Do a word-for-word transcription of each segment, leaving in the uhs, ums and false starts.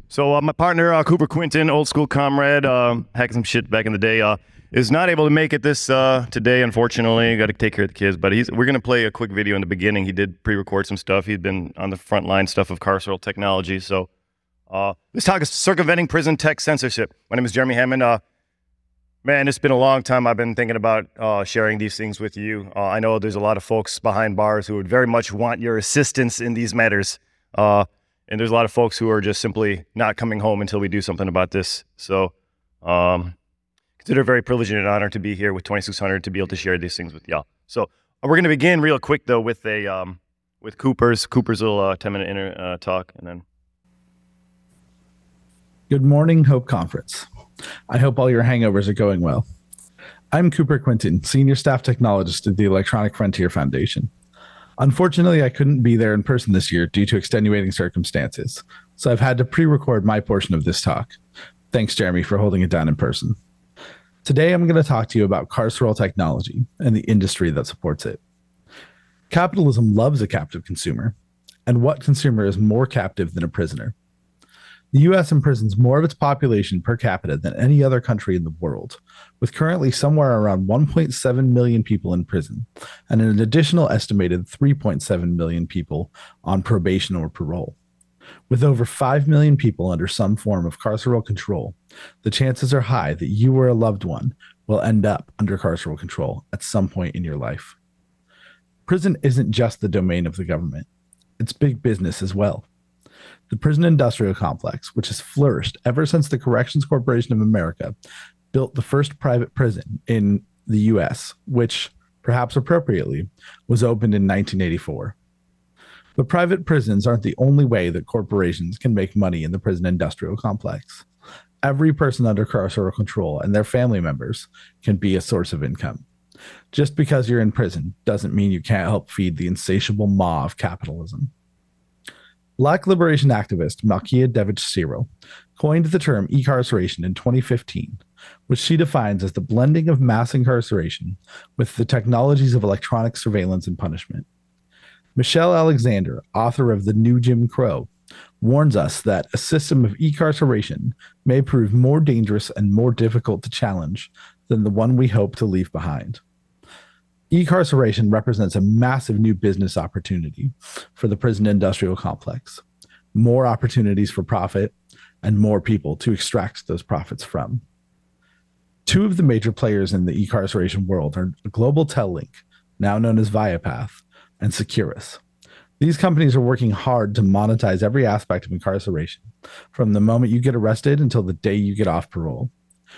So uh, my partner, uh, Cooper Quinton, old school comrade, uh, hacking some shit back in the day, uh, is not able to make it this uh, today, unfortunately. Got to take care of the kids, but he's. We're going to play a quick video in the beginning. He did pre-record some stuff. He'd been on the front line stuff of carceral technology. So uh, let's talk circumventing prison tech censorship. My name is Jeremy Hammond. Uh, man, it's been a long time I've been thinking about uh, sharing these things with you. Uh, I know there's a lot of folks behind bars who would very much want your assistance in these matters. Uh, And there's a lot of folks who are just simply not coming home until we do something about this. So um, consider it a very privileged and an honor to be here with twenty-six hundred to be able to share these things with y'all. So uh, we're going to begin real quick, though, with a um, with Cooper's Cooper's little uh, ten-minute inter, uh, talk. and then. Good morning, Hope Conference. I hope all your hangovers are going well. I'm Cooper Quinton, Senior Staff Technologist at the Electronic Frontier Foundation. Unfortunately, I couldn't be there in person this year due to extenuating circumstances, so I've had to pre-record my portion of this talk. Thanks, Jeremy, for holding it down in person. Today, I'm going to talk to you about carceral technology and the industry that supports it. Capitalism loves a captive consumer, and what consumer is more captive than a prisoner? The U S imprisons more of its population per capita than any other country in the world, with currently somewhere around one point seven million people in prison and an additional estimated three point seven million people on probation or parole. With over five million people under some form of carceral control, the chances are high that you or a loved one will end up under carceral control at some point in your life. Prison isn't just the domain of the government. It's big business as well. The prison industrial complex, which has flourished ever since the Corrections Corporation of America built the first private prison in the U S, which, perhaps appropriately, was opened in nineteen eighty-four. But private prisons aren't the only way that corporations can make money in the prison industrial complex. Every person under carceral control and their family members can be a source of income. Just because you're in prison doesn't mean you can't help feed the insatiable maw of capitalism. Black liberation activist Malkia Devich-Cyril coined the term e-carceration in twenty fifteen, which she defines as the blending of mass incarceration with the technologies of electronic surveillance and punishment. Michelle Alexander, author of The New Jim Crow, warns us that a system of e-carceration may prove more dangerous and more difficult to challenge than the one we hope to leave behind. E-carceration represents a massive new business opportunity for the prison industrial complex, more opportunities for profit, and more people to extract those profits from. Two of the major players in the e-carceration world are Global Tel-Link, now known as Viapath, and Securus. These companies are working hard to monetize every aspect of incarceration, from the moment you get arrested until the day you get off parole.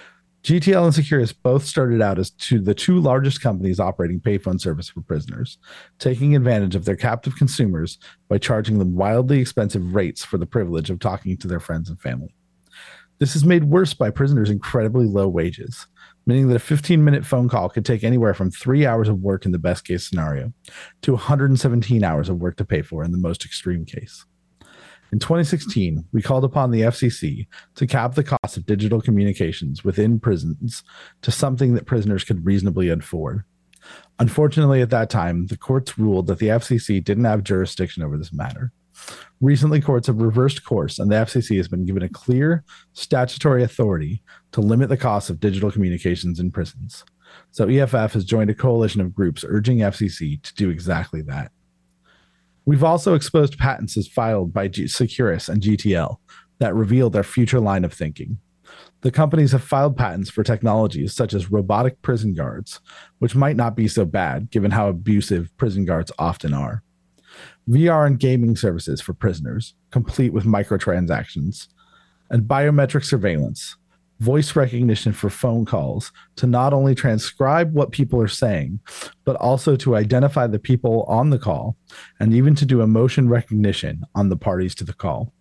G T L and Securus both started out as two, the two largest companies operating payphone service for prisoners, taking advantage of their captive consumers by charging them wildly expensive rates for the privilege of talking to their friends and family. This is made worse by prisoners' incredibly low wages, meaning that a fifteen-minute phone call could take anywhere from three hours of work in the best-case scenario to one hundred seventeen hours of work to pay for in the most extreme case. In twenty sixteen, we called upon the F C C to cap the cost of digital communications within prisons to something that prisoners could reasonably afford. Unfortunately, at that time, the courts ruled that the F C C didn't have jurisdiction over this matter. Recently, courts have reversed course, and the F C C has been given a clear statutory authority to limit the cost of digital communications in prisons. So E F F has joined a coalition of groups urging F C C to do exactly that. We've also exposed patents as filed by G- Securus and G T L that reveal their future line of thinking. The companies have filed patents for technologies such as robotic prison guards, which might not be so bad given how abusive prison guards often are. V R and gaming services for prisoners, complete with microtransactions, and biometric surveillance, voice recognition for phone calls to not only transcribe what people are saying, but also to identify the people on the call and even to do emotion recognition on the parties to the call.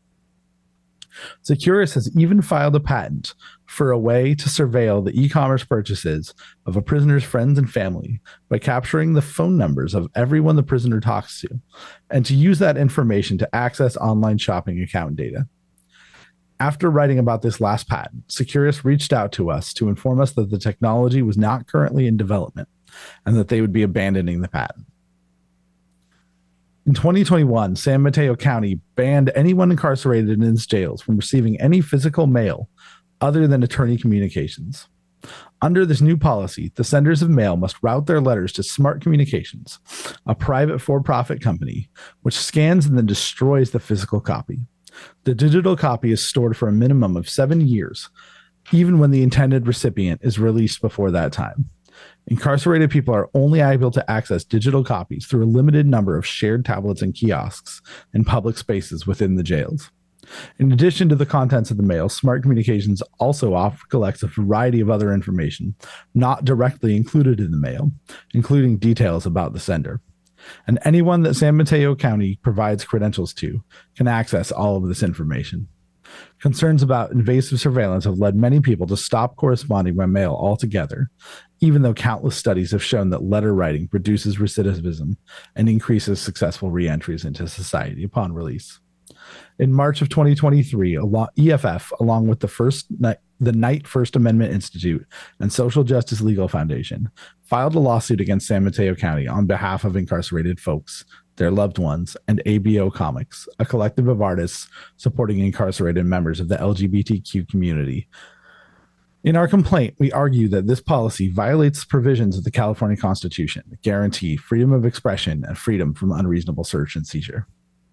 Securus has even filed a patent for a way to surveil the e-commerce purchases of a prisoner's friends and family by capturing the phone numbers of everyone the prisoner talks to, and to use that information to access online shopping account data. After writing about this last patent, Securus reached out to us to inform us that the technology was not currently in development and that they would be abandoning the patent. In twenty twenty-one, San Mateo County banned anyone incarcerated in its jails from receiving any physical mail other than attorney communications. Under this new policy, the senders of mail must route their letters to Smart Communications, a private for-profit company, which scans and then destroys the physical copy. The digital copy is stored for a minimum of seven years, even when the intended recipient is released before that time. Incarcerated people are only able to access digital copies through a limited number of shared tablets and kiosks in public spaces within the jails. In addition to the contents of the mail, Smart Communications also often collects a variety of other information not directly included in the mail, including details about the sender. And anyone that San Mateo County provides credentials to can access all of this information. Concerns about invasive surveillance have led many people to stop corresponding by mail altogether, even though countless studies have shown that letter writing reduces recidivism and increases successful reentries into society upon release. In March of twenty twenty-three, E F F, along with the first the Knight First Amendment Institute and Social Justice Legal Foundation, filed a lawsuit against San Mateo County on behalf of incarcerated folks, their loved ones, and A B O Comics, a collective of artists supporting incarcerated members of the L G B T Q community. In our complaint, we argue that this policy violates provisions of the California Constitution that guarantee freedom of expression and freedom from unreasonable search and seizure.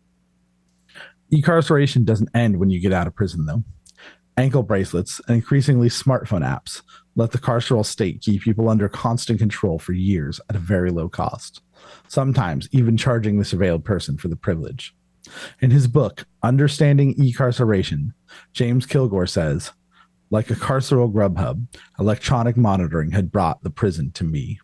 Incarceration doesn't end when you get out of prison, though. Ankle bracelets and increasingly smartphone apps let the carceral state keep people under constant control for years at a very low cost, sometimes even charging the surveilled person for the privilege. In his book, Understanding Incarceration, James Kilgore says, "Like a carceral Grubhub, electronic monitoring had brought the prison to me."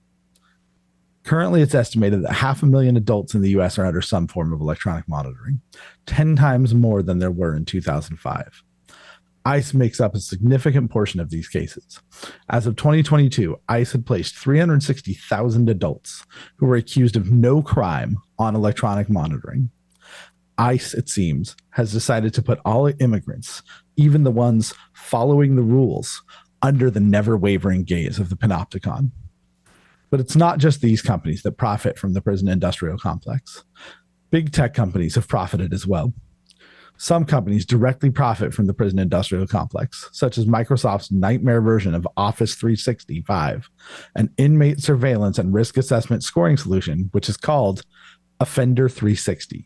Currently, it's estimated that half a million adults in the U S are under some form of electronic monitoring, ten times more than there were in two thousand five. ICE makes up a significant portion of these cases. As of twenty twenty-two, ICE had placed three hundred sixty thousand adults who were accused of no crime on electronic monitoring. ICE, it seems, has decided to put all immigrants, even the ones following the rules, under the never-wavering gaze of the panopticon. But it's not just these companies that profit from the prison industrial complex. Big tech companies have profited as well. Some companies directly profit from the prison industrial complex, such as Microsoft's nightmare version of Office three sixty-five, an inmate surveillance and risk assessment scoring solution, which is called Offender three sixty.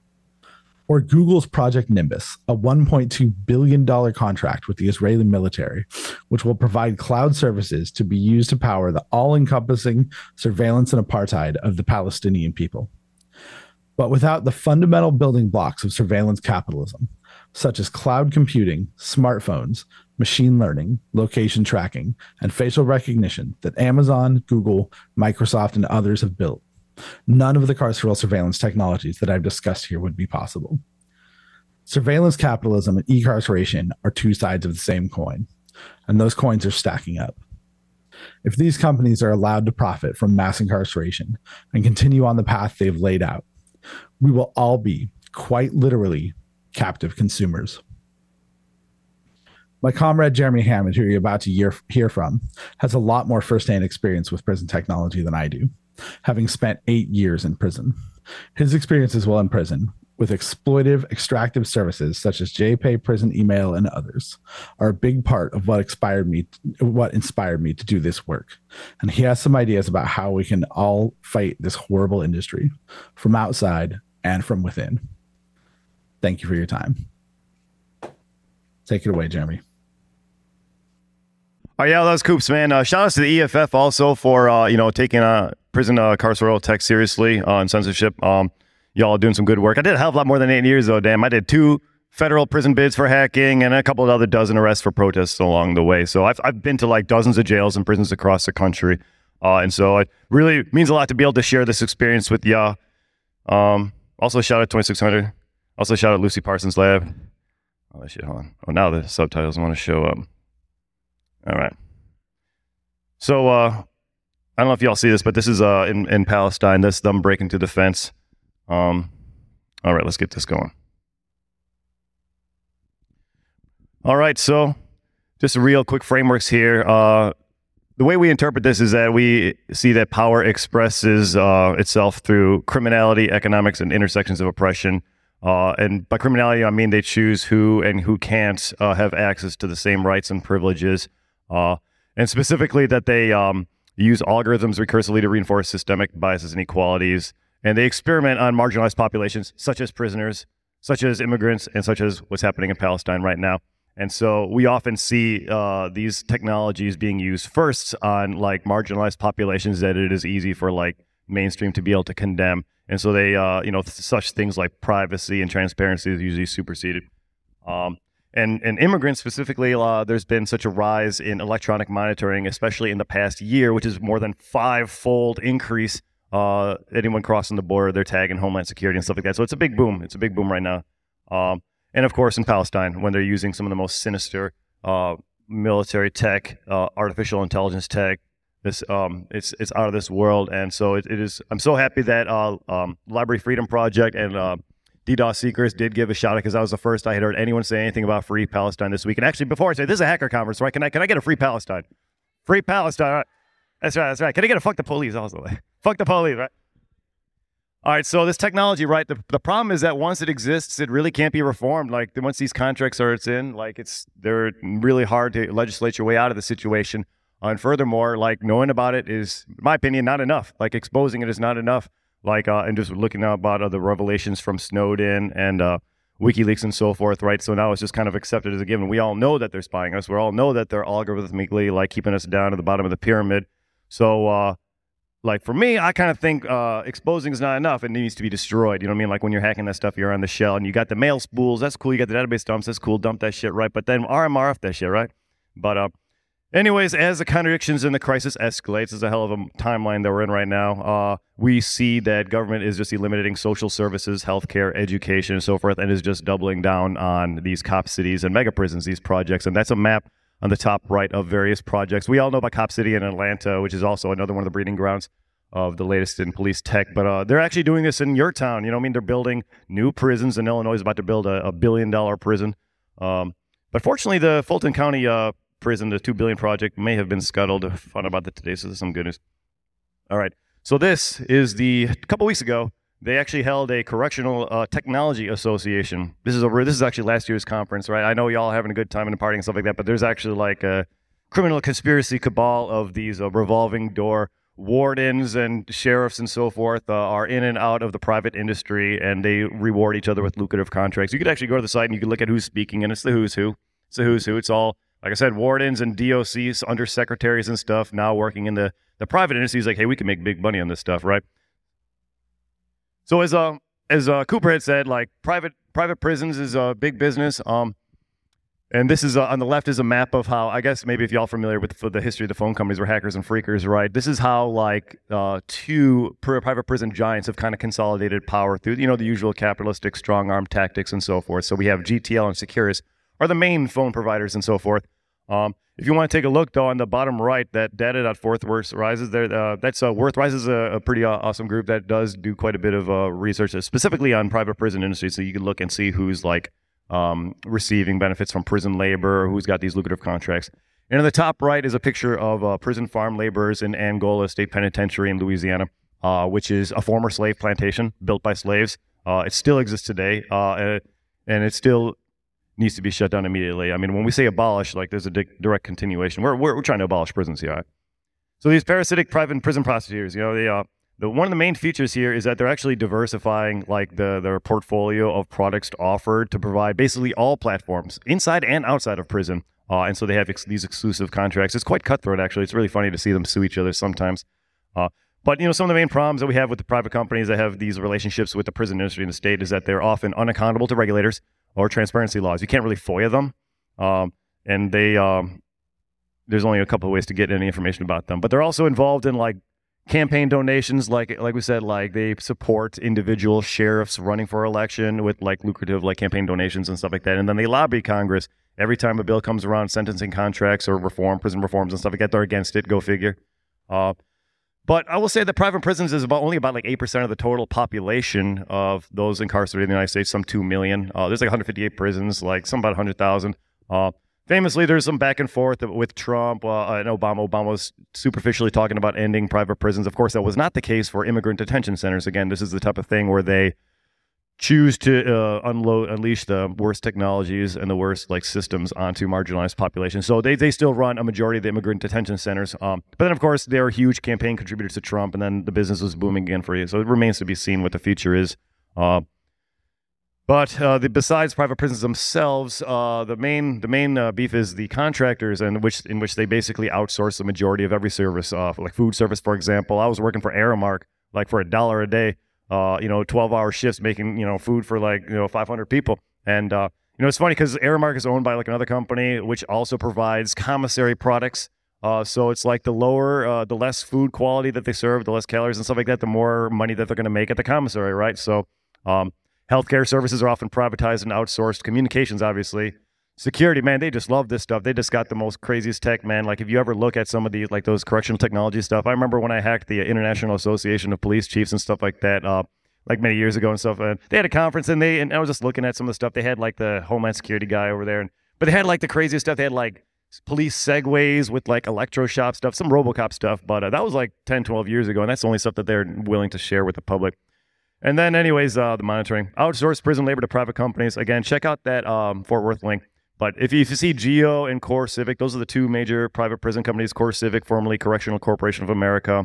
Or Google's Project Nimbus, a one point two billion dollars contract with the Israeli military, which will provide cloud services to be used to power the all-encompassing surveillance and apartheid of the Palestinian people. But without the fundamental building blocks of surveillance capitalism, such as cloud computing, smartphones, machine learning, location tracking, and facial recognition that Amazon, Google, Microsoft, and others have built, none of the carceral surveillance technologies that I've discussed here would be possible. Surveillance capitalism and incarceration are two sides of the same coin, and those coins are stacking up. If these companies are allowed to profit from mass incarceration and continue on the path they've laid out, we will all be, quite literally, captive consumers. My comrade Jeremy Hammond, who you're about to hear, hear from, has a lot more firsthand experience with prison technology than I do, having spent eight years in prison. His experiences while in prison with exploitive, extractive services such as JPay, prison email, and others are a big part of what inspired me, what inspired me to do this work. And he has some ideas about how we can all fight this horrible industry from outside and from within. Thank you for your time. Take it away, Jeremy. Oh yeah, that was Coops, man. Uh, shout out to the E F F also for uh, you know taking uh, prison uh, carceral tech seriously uh, and censorship. Um, y'all are doing some good work. I did a hell of a lot more than eight years though. Damn, I did two federal prison bids for hacking and a couple of other dozen arrests for protests along the way. So I've I've been to like dozens of jails and prisons across the country, uh, and so it really means a lot to be able to share this experience with y'all. Um, also shout out twenty-six hundred. Also shout out Lucy Parsons Lab. Oh that shit, hold on. Oh now the subtitles want to show up. All right. So, uh, I don't know if y'all see this, but this is uh, in, in Palestine. This them breaking through the fence. Um, all right, let's get this going. All right, so just real quick frameworks here. Uh, the way we interpret this is that we see that power expresses uh, itself through criminality, economics, and intersections of oppression. Uh, and by criminality, I mean they choose who and who can't uh, have access to the same rights and privileges. Uh, and specifically that they um, use algorithms recursively to reinforce systemic biases and inequalities. And they experiment on marginalized populations, such as prisoners, such as immigrants, and such as what's happening in Palestine right now. And so we often see uh, these technologies being used first on like marginalized populations that it is easy for like mainstream to be able to condemn. And so they, uh, you know, th- such things like privacy and transparency is usually superseded. Um, and, and immigrants specifically, uh, there's been such a rise in electronic monitoring, especially in the past year, which is more than five-fold increase. Uh, anyone crossing the border, they're tagging Homeland Security and stuff like that. So it's a big boom. It's a big boom right now. Um, and of course, in Palestine, when they're using some of the most sinister uh, military tech, uh, artificial intelligence tech, this um, it's it's out of this world. And so it, it is. I'm so happy that uh, um, Library Freedom Project and uh, DDoS Seekers did give a shout out, because I was the first I had heard anyone say anything about Free Palestine this week. And actually, before I say this is a hacker conference, right? Can I can I get a Free Palestine? Free Palestine. Right. That's right. That's right. Can I get a fuck the police also? Fuck the police, right? All right, so this technology, right, the, the problem is that once it exists, it really can't be reformed. Like, once these contracts are it's in, like, it's they're really hard to legislate your way out of the situation. Uh, and furthermore, like, knowing about it is, in my opinion, not enough. Like, exposing it is not enough. Like, uh, and just looking about uh, the revelations from Snowden and uh, WikiLeaks and so forth, right? So now it's just kind of accepted as a given. We all know that they're spying us. We all know that they're algorithmically, like, keeping us down at the bottom of the pyramid. So, uh, like, for me, I kind of think uh, exposing is not enough. It needs to be destroyed. You know what I mean? Like, when you're hacking that stuff, you're on the shell, and you got the mail spools. That's cool. You got the database dumps. That's cool. Dump that shit, right? But then R M R F that shit, right? But uh, anyways, as the contradictions in the crisis escalates, there's a hell of a timeline that we're in right now. Uh, we see that government is just eliminating social services, healthcare, education, and so forth, and is just doubling down on these cop cities and mega prisons, these projects. And that's a map on the top right of various projects. We all know about Cop City in Atlanta, which is also another one of the breeding grounds of the latest in police tech. But uh, they're actually doing this in your town. You know what I mean? They're building new prisons, and Illinois is about to build a, a billion dollar prison. Um, but fortunately, the Fulton County uh, prison, the two billion project, may have been scuttled. Fun about that today, so this is some good news. All right. So this is the, a couple weeks ago, they actually held a Correctional uh, Technology Association. This is a this is actually last year's conference, right? I know y'all having a good time and partying and stuff like that, but there's actually like a criminal conspiracy cabal of these uh, revolving door wardens and sheriffs and so forth uh, are in and out of the private industry, and they reward each other with lucrative contracts. You could actually go to the site and you can look at who's speaking, and it's the who's who. It's the who's who. It's all, like I said, wardens and D O Cs, undersecretaries and stuff, now working in the, the private industry. Is like, hey, we can make big money on this stuff, right? So as uh, as uh, Cooper had said, like private private prisons is a uh, big business. Um, and this is uh, on the left is a map of how, I guess maybe if y'all familiar with the, the history of the phone companies were hackers and freakers, right? This is how like uh, two pr- private prison giants have kind of consolidated power through, you know, the usual capitalistic strong arm tactics and so forth. So we have G T L and Securus are the main phone providers and so forth. Um, if you want to take a look, though, on the bottom right, that data.Worth Rises, there, uh, that's uh, Worth Rises is a, a pretty uh, awesome group that does do quite a bit of uh, research, specifically on private prison industry. So you can look and see who's like um, receiving benefits from prison labor, or who's got these lucrative contracts. And on the top right is a picture of uh, prison farm laborers in Angola State Penitentiary in Louisiana, uh, which is a former slave plantation built by slaves. Uh, it still exists today, uh, and, and it still needs to be shut down immediately. I mean, when we say abolish, like there's a di- direct continuation. We're, we're we're trying to abolish prisons here. Right? So these parasitic private prison prosecutors, you know, they uh, the one of the main features here is that they're actually diversifying like the their portfolio of products offered to provide basically all platforms inside and outside of prison. Uh, and so they have ex- these exclusive contracts. It's quite cutthroat, actually. It's really funny to see them sue each other sometimes. Uh, but you know, some of the main problems that we have with the private companies that have these relationships with the prison industry in the state is that they're often unaccountable to regulators or transparency laws. You can't really FOIA them, um, and they um, there's only a couple of ways to get any information about them. But they're also involved in like campaign donations, like like we said, like they support individual sheriffs running for election with like lucrative like campaign donations and stuff like that. And then they lobby Congress every time a bill comes around, sentencing contracts or reform, prison reforms and stuff like that. They're against it. Go figure. Uh, But I will say that private prisons is about only about like eight percent of the total population of those incarcerated in the United States, some two million. Uh, there's like one hundred fifty-eight prisons, like some about one hundred thousand. Uh, famously, there's some back and forth with Trump uh, and Obama. Obama was superficially talking about ending private prisons. Of course, that was not the case for immigrant detention centers. Again, this is the type of thing where they choose to uh, unload, unleash the worst technologies and the worst like systems onto marginalized populations. So they, they still run a majority of the immigrant detention centers. Um, but then, of course, they're huge campaign contributors to Trump, and then the business was booming again for you. So it remains to be seen what the future is. Uh, but uh, the, besides private prisons themselves, uh, the main the main uh, beef is the contractors, and which in which they basically outsource the majority of every service, uh, like food service, for example. I was working for Aramark, like for a dollar a day. Uh, you know, twelve-hour shifts making, you know, food for like, you know, five hundred people. And, uh, you know, it's funny because Aramark is owned by like another company, which also provides commissary products. Uh, so it's like the lower, uh, the less food quality that they serve, the less calories and stuff like that, the more money that they're going to make at the commissary, right? So um, healthcare services are often privatized and outsourced. Communications, obviously. Security, man, they just love this stuff. They just got the most craziest tech, man. Like if you ever look at some of the like those correctional technology stuff, I remember when I hacked the International Association of Police Chiefs and stuff like that, uh, like many years ago and stuff. And they had a conference, and they and I was just looking at some of the stuff. They had like the Homeland Security guy over there, and but they had like the craziest stuff. They had like police segways with like electroshop stuff, some RoboCop stuff. But uh, that was like ten, twelve years ago, and that's the only stuff that they're willing to share with the public. And then, anyways, uh, the monitoring, outsource prison labor to private companies. Again, check out that um, Fort Worth link. But if you, if you see Geo and CoreCivic, those are the two major private prison companies. CoreCivic, formerly Correctional Corporation of America,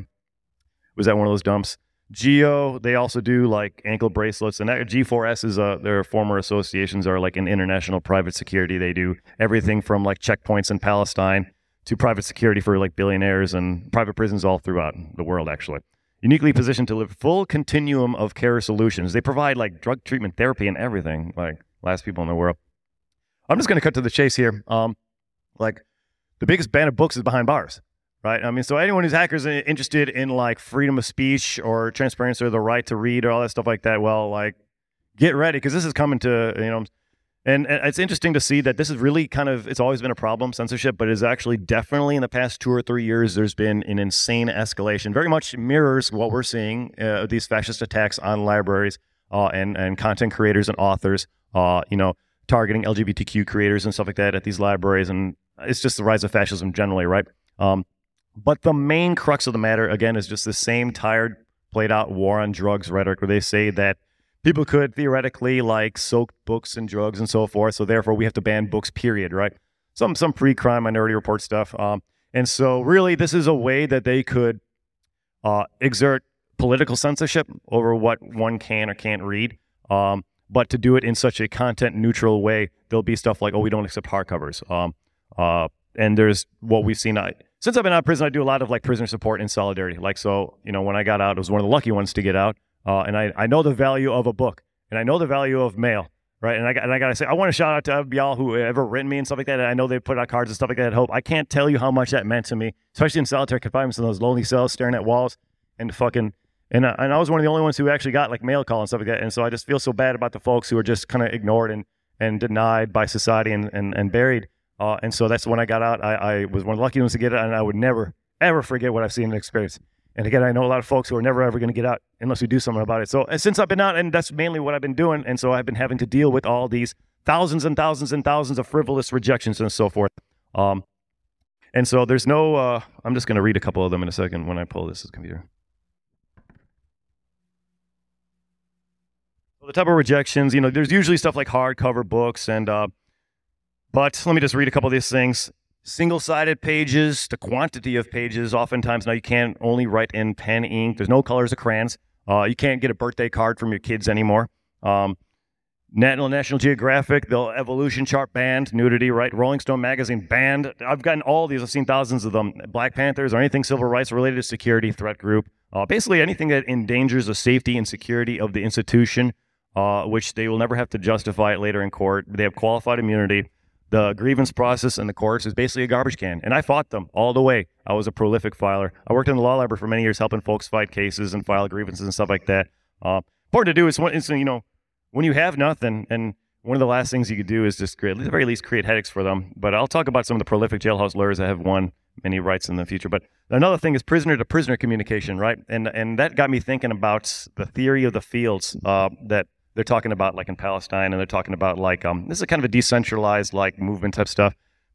was at one of those dumps. Geo, they also do like ankle bracelets, and that, G four S is uh, their former associations are like in international private security. They do everything from like checkpoints in Palestine to private security for like billionaires and private prisons all throughout the world, actually. Uniquely positioned to deliver full continuum of care solutions. They provide like drug treatment, therapy, and everything, like last people in the world. I'm just going to cut to the chase here. Um, like, the biggest ban of books is behind bars, right? I mean, so anyone who's hackers interested in like freedom of speech or transparency or the right to read or all that stuff like that, well, like, get ready because this is coming to, you know, and, and it's interesting to see that this is really kind of, it's always been a problem, censorship, but it's actually definitely in the past two or three years, there's been an insane escalation. Very much mirrors what we're seeing, uh, these fascist attacks on libraries uh, and, and content creators and authors, uh, you know, targeting L G B T Q creators and stuff like that at these libraries, and it's just the rise of fascism generally, right? Um, but the main crux of the matter, again, is just the same tired, played-out war on drugs rhetoric where they say that people could theoretically, like, soak books in drugs and so forth, so therefore we have to ban books, period, right? Some some pre-crime Minority Report stuff. Um, and so really this is a way that they could uh, exert political censorship over what one can or can't read. Um, But to do it in such a content-neutral way, there'll be stuff like, oh, we don't accept hardcovers. Um, uh, and there's what we've seen. I, since I've been out of prison, I do a lot of like prisoner support and solidarity. Like, so, you know, when I got out, I was one of the lucky ones to get out. Uh, and I, I know the value of a book, and I know the value of mail, right? And I, and I got to say, I want to shout out to y'all who ever written me and stuff like that. And I know they put out cards and stuff like that at Hope. I can't tell you how much that meant to me, especially in solitary confinement in those lonely cells, staring at walls and fucking... And, uh, and I was one of the only ones who actually got like mail call and stuff like that. And so I just feel so bad about the folks who are just kind of ignored and, and denied by society and, and, and buried. Uh, and so that's when I got out. I, I was one of the lucky ones to get it, and I would never, ever forget what I've seen and experienced. And again, I know a lot of folks who are never, ever going to get out unless we do something about it. So and since I've been out, and that's mainly what I've been doing, and so I've been having to deal with all these thousands and thousands and thousands of frivolous rejections and so forth. Um, and so there's no, uh, I'm just going to read a couple of them in a second when I pull this computer. The type of rejections, you know, there's usually stuff like hardcover books, and uh, but let me just read a couple of these things. Single-sided pages, the quantity of pages. Oftentimes now you can't only write in pen ink. There's no colors of crayons. Uh, you can't get a birthday card from your kids anymore. Um, National National Geographic, the evolution chart banned, nudity, right? Rolling Stone magazine banned. I've gotten all these. I've seen thousands of them. Black Panthers or anything civil rights related to security threat group. Uh, basically anything that endangers the safety and security of the institution. Uh, which they will never have to justify it later in court. They have qualified immunity. The grievance process in the courts is basically a garbage can. And I fought them all the way. I was a prolific filer. I worked in the law library for many years helping folks fight cases and file grievances and stuff like that. Uh, important to do is, when, is, you know, when you have nothing, and one of the last things you could do is just create, at the very least, create headaches for them. But I'll talk about some of the prolific jailhouse lawyers that have won many rights in the future. But another thing is prisoner-to-prisoner communication, right? And and that got me thinking about the theory of the fields uh, that they're talking about like in Palestine, and they're talking about like, um, this is kind of a decentralized like movement type stuff.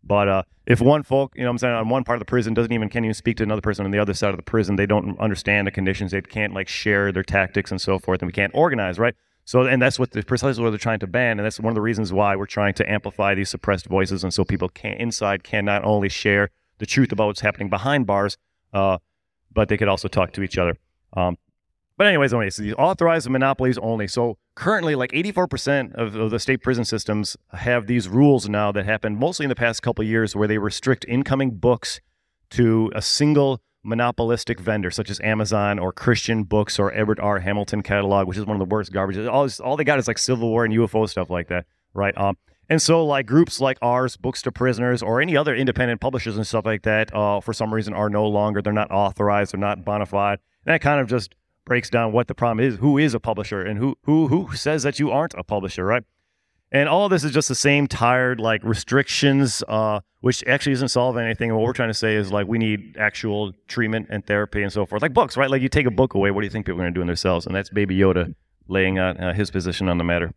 But uh, if one folk, you know what I'm saying, on one part of the prison doesn't even, can't even speak to another person on the other side of the prison, they don't understand the conditions, they can't like share their tactics and so forth, and we can't organize, right? So, and that's what the, precisely what they're trying to ban, and that's one of the reasons why we're trying to amplify these suppressed voices, and so people can inside can not only share the truth about what's happening behind bars, uh, but they could also talk to each other. Um, But anyways, anyway, so these authorized monopolies only. So currently, like eighty-four percent of, of the state prison systems have these rules now that happened mostly in the past couple of years where they restrict incoming books to a single monopolistic vendor, such as Amazon or Christian Books or Edward R. Hamilton catalog, which is one of the worst garbage. All, this, all they got is like Civil War and U F O stuff like that, right? Um, and so like groups like ours, Books to Prisoners, or any other independent publishers and stuff like that, uh, for some reason are no longer, they're not authorized, they're not bona fide. And that kind of just breaks down what the problem is, who is a publisher, and who who who says that you aren't a publisher, right? And all of this is just the same tired like restrictions, uh, which actually isn't solving anything. And what we're trying to say is like we need actual treatment and therapy and so forth, like books, right? Like you take a book away, what do you think people are going to do in themselves? And that's Baby Yoda laying out uh, his position on the matter.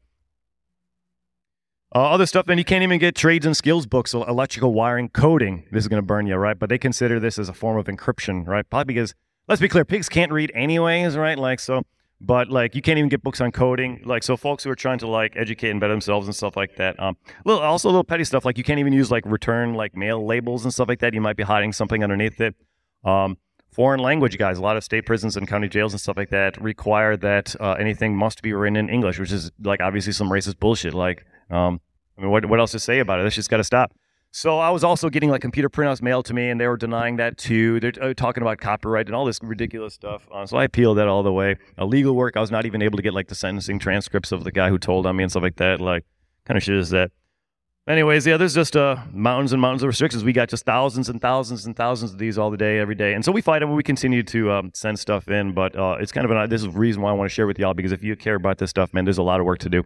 Uh, other stuff, and you can't even get trades and skills books, so electrical wiring, coding. This is going to burn you, right? But they consider this as a form of encryption, right? Probably because, let's be clear, pigs can't read anyways, right? Like, so, but like, you can't even get books on coding. Like, so folks who are trying to like educate and better themselves and stuff like that. Um, little, also a little petty stuff, like you can't even use like return, like mail labels and stuff like that. You might be hiding something underneath it. Um, foreign language, guys, a lot of state prisons and county jails and stuff like that require that uh, anything must be written in English, which is like obviously some racist bullshit. Like, um, I mean, what, what else to say about it? That's just got to stop. So I was also getting like computer printouts mailed to me, and they were denying that too. They're uh, talking about copyright and all this ridiculous stuff. Uh, so I appealed that all the way. Uh, legal work, I was not even able to get like the sentencing transcripts of the guy who told on me and stuff like that. Like, kind of shit is that? Anyways, yeah, there's just uh, mountains and mountains of restrictions. We got just thousands and thousands and thousands of these all the day, every day. And so we fight them. We continue to um, send stuff in, but uh, it's kind of an, this is the reason why I want to share with y'all, because if you care about this stuff, man, there's a lot of work to do.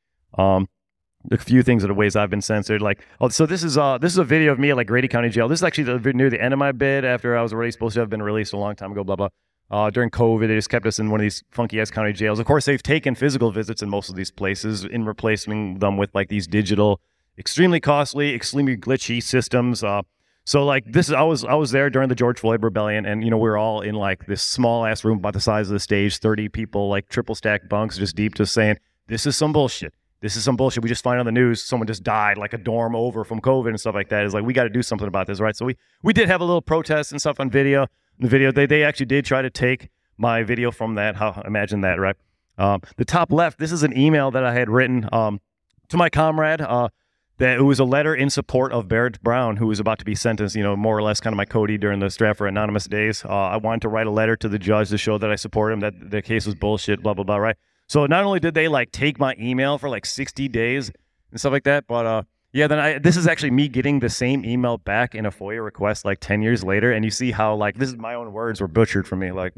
Um, A few things are the ways I've been censored. Like, oh, so this is uh this is a video of me at like Grady County Jail. This is actually the, near the end of my bid after I was already supposed to have been released a long time ago. Blah blah. Uh, during COVID, they just kept us in one of these funky ass county jails. Of course, they've taken physical visits in most of these places in replacing them with like these digital, extremely costly, extremely glitchy systems. Uh, so like this is I was I was there during the George Floyd rebellion, and you know we we're all in like this small ass room about the size of the stage, thirty people, like triple stack bunks, just deep, just saying this is some bullshit. This is some bullshit. We just find on the news someone just died, like a dorm over from COVID and stuff like that. It's like, we got to do something about this, right? So we, we did have a little protest and stuff on video. In the video, they, they actually did try to take my video from that. How, imagine that, right? Um, the top left, this is an email that I had written um, to my comrade. Uh, that it was a letter in support of Barrett Brown, who was about to be sentenced, you know, more or less kind of my Cody during the Stratford Anonymous days. Uh, I wanted to write a letter to the judge to show that I support him, that the case was bullshit, blah, blah, blah, right? So not only did they like take my email for like sixty days and stuff like that, but uh, yeah, then I, this is actually me getting the same email back in a FOIA request like ten years later. And you see how like, this is my own words were butchered for me. Like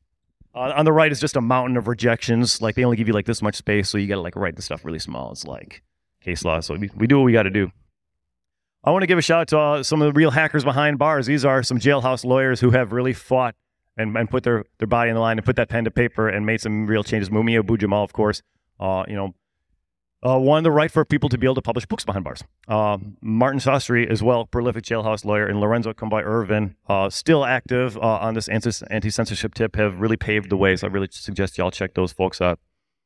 uh, on the right is just a mountain of rejections. Like they only give you like this much space. So you got to like write the stuff really small. It's like case law. So we, we do what we got to do. I want to give a shout out to uh, some of the real hackers behind bars. These are some jailhouse lawyers who have really fought And, and put their, their body in the line and put that pen to paper and made some real changes. Mumia Abu-Jamal, of course, uh, you know, uh, won the right for people to be able to publish books behind bars. Uh, Martin Sastry as well, prolific jailhouse lawyer, and Lorenzo Cumbay-Irvin, uh, still active uh, on this anti-censorship tip, have really paved the way. So I really suggest y'all check those folks out.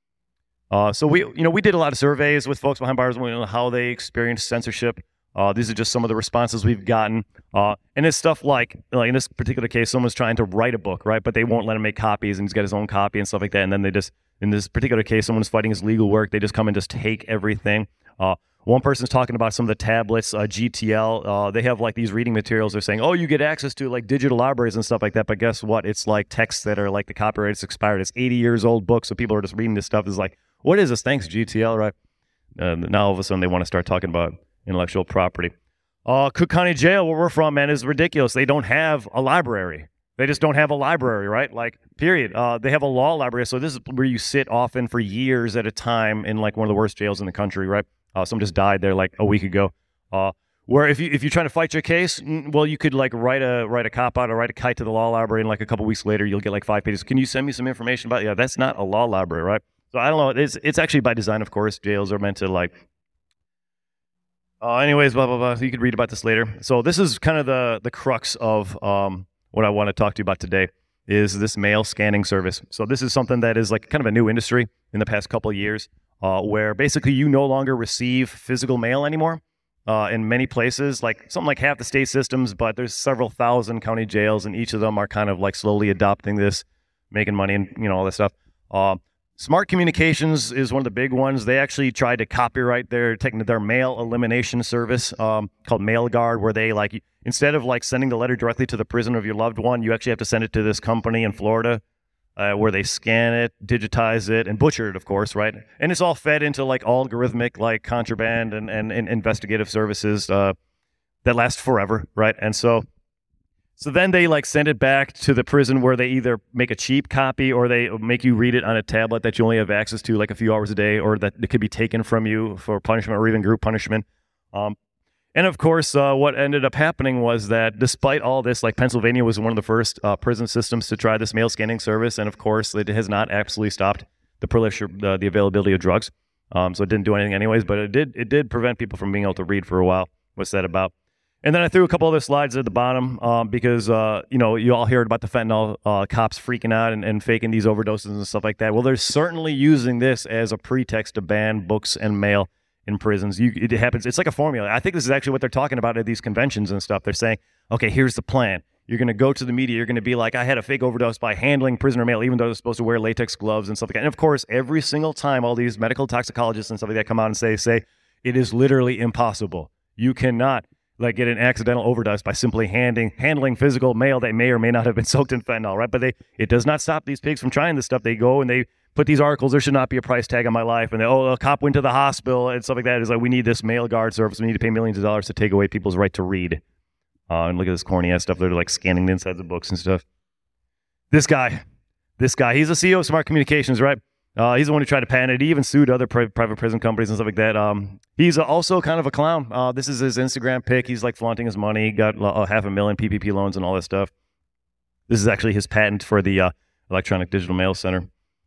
Uh, so we, you know, we did a lot of surveys with folks behind bars, you know, how they experience censorship. Uh, these are just some of the responses we've gotten. Uh, and it's stuff like, like in this particular case, someone's trying to write a book, right? But they won't let him make copies, and he's got his own copy and stuff like that. And then they just, in this particular case, someone's fighting his legal work. They just come and just take everything. Uh, one person's talking about some of the tablets, uh, G T L. Uh, they have like these reading materials. They're saying, oh, you get access to like digital libraries and stuff like that. But guess what? It's like texts that are like the copyright is expired. It's eighty years old book. So people are just reading this stuff. It's like, what is this? Thanks, G T L, right? Uh, now all of a sudden they want to start talking about intellectual property. Uh, Cook County Jail, where we're from, man, is ridiculous. They don't have a library. They just don't have a library, right? Like, period. Uh, they have a law library. So this is where you sit often for years at a time in like one of the worst jails in the country, right? Uh, someone just died there like a week ago. Uh, where if you if you're trying to fight your case, well, you could like write a write a cop out or write a kite to the law library, and like a couple weeks later, you'll get like five pages. Can you send me some information about it? Yeah, that's not a law library, right? So I don't know. It's it's actually by design, of course. Jails are meant to like Uh, anyways, blah, blah, blah. You could read about this later. So this is kind of the, the crux of um, what I want to talk to you about today is this mail scanning service. So this is something that is like kind of a new industry in the past couple of years uh, where basically you no longer receive physical mail anymore uh, in many places, like something like half the state systems, but there's several thousand county jails and each of them are kind of like slowly adopting this, making money and, you know, all this stuff. Uh, Smart Communications is one of the big ones. They actually tried to copyright their techn- their mail elimination service um, called MailGuard, where they like instead of like sending the letter directly to the prison of your loved one, you actually have to send it to this company in Florida, uh, where they scan it, digitize it, and butcher it, of course, right? And it's all fed into like algorithmic like contraband and and, and investigative services uh, that last forever, right? And so. So then they like send it back to the prison where they either make a cheap copy or they make you read it on a tablet that you only have access to like a few hours a day, or that it could be taken from you for punishment or even group punishment. Um, and of course, uh, what ended up happening was that despite all this, like Pennsylvania was one of the first uh, prison systems to try this mail scanning service. And of course, it has not absolutely stopped the proliferation, uh, the availability of drugs. Um, so it didn't do anything anyways, but it did, it did prevent people from being able to read for a while. What's that about? And then I threw a couple other slides at the bottom um, because, uh, you know, you all heard about the fentanyl uh, cops freaking out and, and faking these overdoses and stuff like that. Well, they're certainly using this as a pretext to ban books and mail in prisons. You, it happens. It's like a formula. I think this is actually what they're talking about at these conventions and stuff. They're saying, okay, here's the plan. You're going to go to the media. You're going to be like, I had a fake overdose by handling prisoner mail, even though they're supposed to wear latex gloves and stuff like that. And of course, every single time all these medical toxicologists and stuff like that come out and say, say, it is literally impossible. You cannot like get an accidental overdose by simply handing, handling physical mail that may or may not have been soaked in fentanyl, right? But they, it does not stop these pigs from trying this stuff. They go and they put these articles, there should not be a price tag on my life. And they, oh, a cop went to the hospital and stuff like that. It's like, we need this mail guard service. We need to pay millions of dollars to take away people's right to read. Uh, and look at this corny ass stuff. They're like scanning the insides of books and stuff. This guy, this guy, he's the C E O of Smart Communications, right? Uh, he's the one who tried to patent it. He even sued other pri- private prison companies and stuff like that. Um, he's also kind of a clown. Uh, this is his Instagram pic. He's like flaunting his money. He got uh, half a million P P P loans and all that stuff. This is actually his patent for the uh, Electronic Digital Mail Center.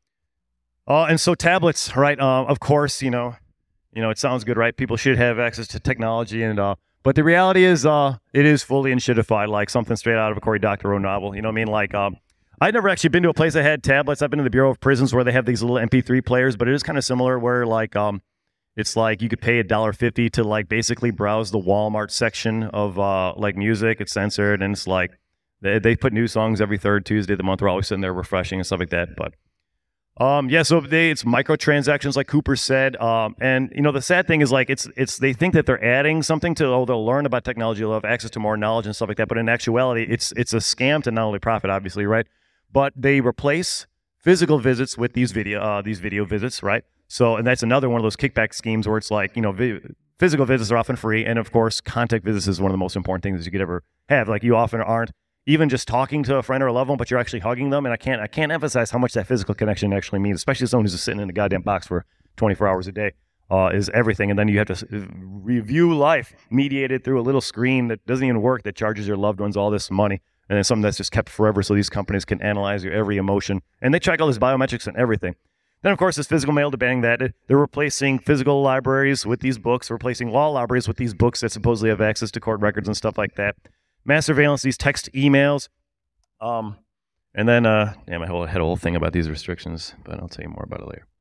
Uh, and so tablets, right? Uh, of course, you know, you know, it sounds good, right? People should have access to technology, and uh, but the reality is, uh, it is fully shitified, like something straight out of a Cory Doctorow novel. You know what I mean? Like, um. I've never actually been to a place that had tablets. I've been to the Bureau of Prisons where they have these little M P three players, but it is kind of similar where like um, it's like you could pay a dollar fifty to like basically browse the Walmart section of uh, like music. It's censored and it's like they, they put new songs every third Tuesday of the month. We're always sitting there refreshing and stuff like that. But um, yeah, so they it's microtransactions like Cooper said. Um, and you know the sad thing is like it's it's they think that they're adding something to oh they'll learn about technology, they'll have access to more knowledge and stuff like that. But in actuality, it's it's a scam to not only profit, obviously, right? But they replace physical visits with these video uh, these video visits, right? So, and that's another one of those kickback schemes where it's like, you know, vi- physical visits are often free, and of course, contact visits is one of the most important things that you could ever have. Like, you often aren't even just talking to a friend or a loved one, but you're actually hugging them. And I can't I can't emphasize how much that physical connection actually means, especially someone who's just sitting in a goddamn box for twenty-four hours a day. Uh, is everything, and then you have to s- review life mediated through a little screen that doesn't even work, that charges your loved ones all this money. And then something that's just kept forever so these companies can analyze your every emotion. And they track all this biometrics and everything. Then, of course, this physical mail debating that. They're replacing physical libraries with these books, replacing law libraries with these books that supposedly have access to court records and stuff like that. Mass surveillance, these text emails. Um, and then, uh, damn, I had a whole thing about these restrictions, but I'll tell you more about it later.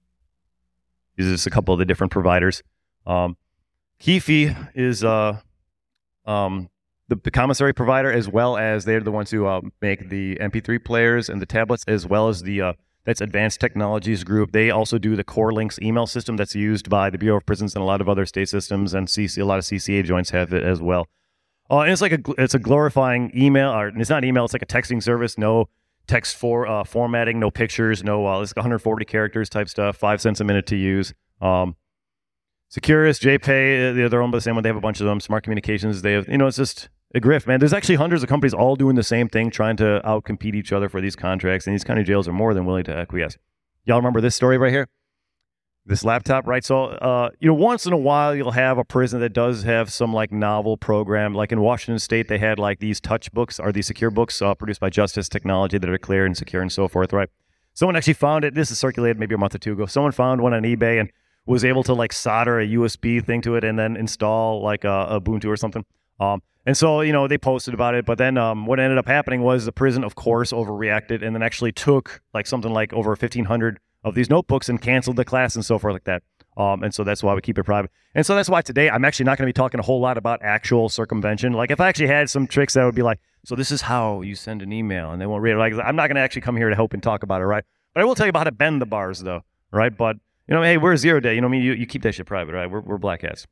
These are just a couple of the different providers. Um, Keefe is... Uh, um, The, the commissary provider, as well as they're the ones who uh, make the M P three players and the tablets, as well as the uh, that's Advanced Technologies Group. They also do the CoreLinks email system that's used by the Bureau of Prisons and a lot of other state systems, and C C, a lot of C C A joints have it as well. Uh, and it's like a it's a glorifying email, or it's not email, it's like a texting service. No text for uh, formatting, no pictures, no uh, it's like one hundred forty characters type stuff. Five cents a minute to use. Um, Securus, JPay, they're owned by the same one. They have a bunch of them. Smart Communications, they have, you know, it's just a grift, man. There's actually hundreds of companies all doing the same thing, trying to outcompete each other for these contracts, and these county jails are more than willing to acquiesce. Y'all remember this story right here? This laptop, right? So, uh, you know, once in a while you'll have a prison that does have some like novel program. Like in Washington State, they had like these touch books, or these secure books uh, produced by Justice Technology that are clear and secure and so forth, right? Someone actually found it. This is circulated maybe a month or two ago. Someone found one on eBay, and was able to like solder a U S B thing to it and then install like a, a Ubuntu or something. Um, and so, you know, they posted about it, but then um, what ended up happening was the prison, of course, overreacted and then actually took like something like over fifteen hundred of these notebooks and canceled the class and so forth like that. Um, and so that's why we keep it private. And so that's why today I'm actually not going to be talking a whole lot about actual circumvention. Like if I actually had some tricks that would be like, so this is how you send an email and they won't read it. Like I'm not going to actually come here to help and talk about it, right? But I will tell you about how to bend the bars though, right? But, you know, hey, we're zero day. You know what I mean? You, you keep that shit private, right? We're, we're black hats.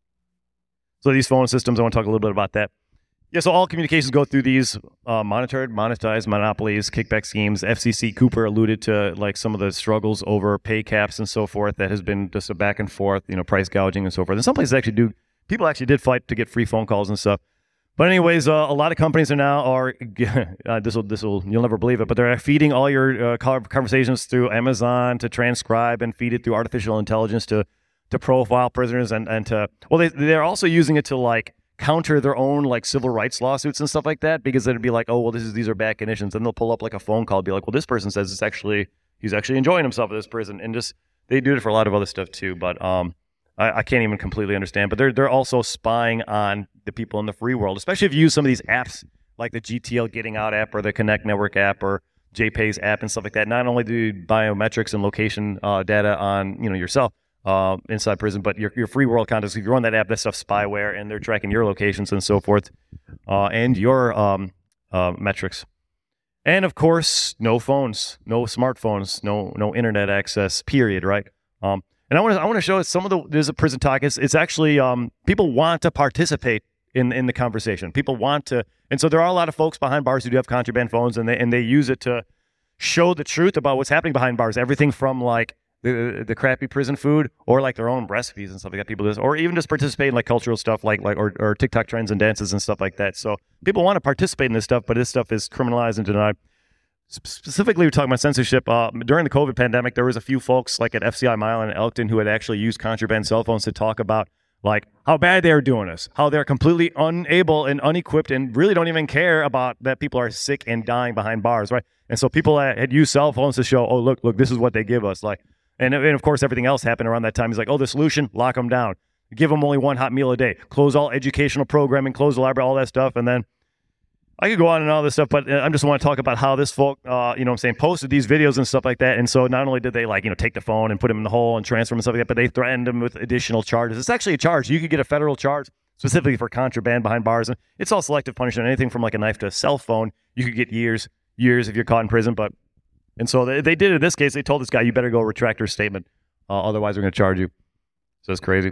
So these phone systems, I want to talk a little bit about that. Yeah, so all communications go through these uh, monitored, monetized monopolies, kickback schemes. F C C, Cooper alluded to like some of the struggles over pay caps and so forth. That has been just a back and forth, you know, price gouging and so forth. And some places actually do, people actually did fight to get free phone calls and stuff. But anyways, uh, a lot of companies are now are uh, this will this will you'll never believe it, but they're feeding all your uh, conversations through Amazon to transcribe and feed it through artificial intelligence to to profile prisoners and and to well they they're also using it to like counter their own like civil rights lawsuits and stuff like that, because it'd be like, oh well, this is these are bad conditions, and they'll pull up like a phone call, be like, well, this person says it's actually he's actually enjoying himself at this prison, and just they do it for a lot of other stuff too. But um, I, I can't even completely understand. But they're they're also spying on the people in the free world, especially if you use some of these apps like the G T L Getting Out app or the Connect Network app or J Pay's app and stuff like that. Not only do biometrics and location uh, data on you know yourself. Uh, inside prison, but your your free world context, if you're on that app, that stuff's spyware, and they're tracking your locations and so forth, uh, and your um, uh, metrics. And of course, no phones, no smartphones, no no internet access, period, right? Um, and I want to I want to show some of the, there's a prison talk. It's, it's actually, um, people want to participate in, in the conversation. People want to, and so there are a lot of folks behind bars who do have contraband phones, and they, and they use it to show the truth about what's happening behind bars. Everything from like, The, the crappy prison food, or like their own recipes and stuff like that. People do this, or even just participate in like cultural stuff, like like or, or TikTok trends and dances and stuff like that. So people want to participate in this stuff, but this stuff is criminalized and denied. Specifically, we're talking about censorship. Uh, during the COVID pandemic, there was a few folks like at F C I Mile and Elkton who had actually used contraband cell phones to talk about like how bad they are doing us, how they're completely unable and unequipped, and really don't even care about that people are sick and dying behind bars, right? And so people had used cell phones to show, oh look, look, this is what they give us, like. And, and of course, everything else happened around that time. He's like, oh, the solution, lock them down. Give them only one hot meal a day. Close all educational programming, close the library, all that stuff. And then I could go on and all this stuff, but I just want to talk about how this folk, uh, you know what I'm saying, posted these videos and stuff like that. And so not only did they like, you know, take the phone and put him in the hole and transfer him and stuff like that, but they threatened him with additional charges. It's actually a charge. You could get a federal charge specifically for contraband behind bars. And it's all selective punishment. Anything from like a knife to a cell phone, you could get years, years if you're caught in prison. But And so they, they did it in this case. They told this guy, you better go retract your statement. Uh, otherwise, we're going to charge you. So it's crazy.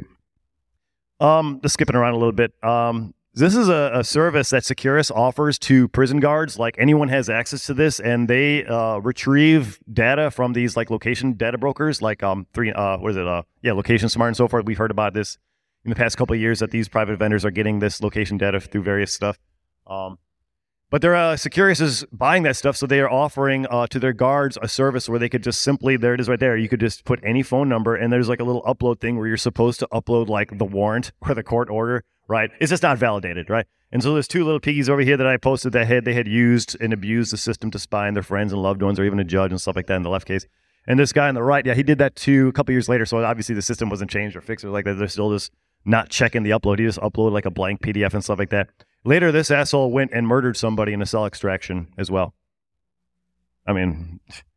Um, just skipping around a little bit. Um, this is a, a service that Securus offers to prison guards. Like anyone has access to this, and they uh, retrieve data from these like location data brokers, like um three uh what is it uh yeah Location Smart and so forth. We've heard about this in the past couple of years that these private vendors are getting this location data through various stuff. Um. But they're, uh, Securus is buying that stuff, so they are offering uh, to their guards a service where they could just simply, there it is right there, you could just put any phone number, and there's like a little upload thing where you're supposed to upload like the warrant or the court order, right? It's just not validated, right? And so there's two little piggies over here that I posted that had, they had used and abused the system to spy on their friends and loved ones, or even a judge and stuff like that in the left case. And this guy on the right, yeah, he did that too a couple years later, so obviously the system wasn't changed or fixed or like that. They're still just not checking the upload. He just uploaded like a blank P D F and stuff like that. Later, this asshole went and murdered somebody in a cell extraction as well. I mean,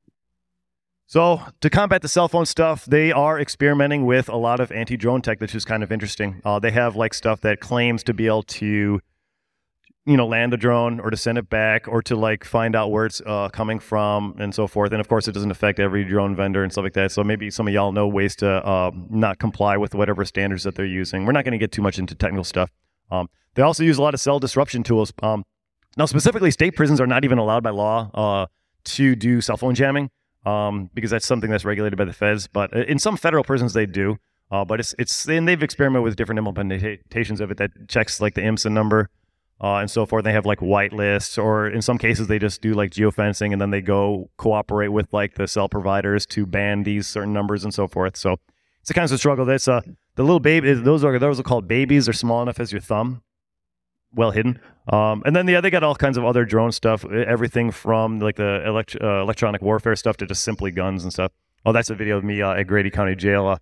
so to combat the cell phone stuff, they are experimenting with a lot of anti-drone tech, which is kind of interesting. Uh, they have like stuff that claims to be able to, you know, land a drone or to send it back or to like find out where it's uh, coming from and so forth. And of course, it doesn't affect every drone vendor and stuff like that. So maybe some of y'all know ways to uh, not comply with whatever standards that they're using. We're not going to get too much into technical stuff. Um, they also use a lot of cell disruption tools. Um, now, specifically, state prisons are not even allowed by law uh, to do cell phone jamming um, because that's something that's regulated by the feds. But in some federal prisons, they do. Uh, but it's it's and they've experimented with different implementations of it that checks like the I M S I N number uh, and so forth. They have like white lists, or in some cases, they just do like geofencing, and then they go cooperate with like the cell providers to ban these certain numbers and so forth. So it's a kind of struggle. That's uh, the little baby. Those are those are called babies. They're small enough as your thumb. Well hidden. Um, and then yeah, they got all kinds of other drone stuff, everything from like the elect- uh, electronic warfare stuff to just simply guns and stuff. Oh, that's a video of me uh, at Grady County Jail uh,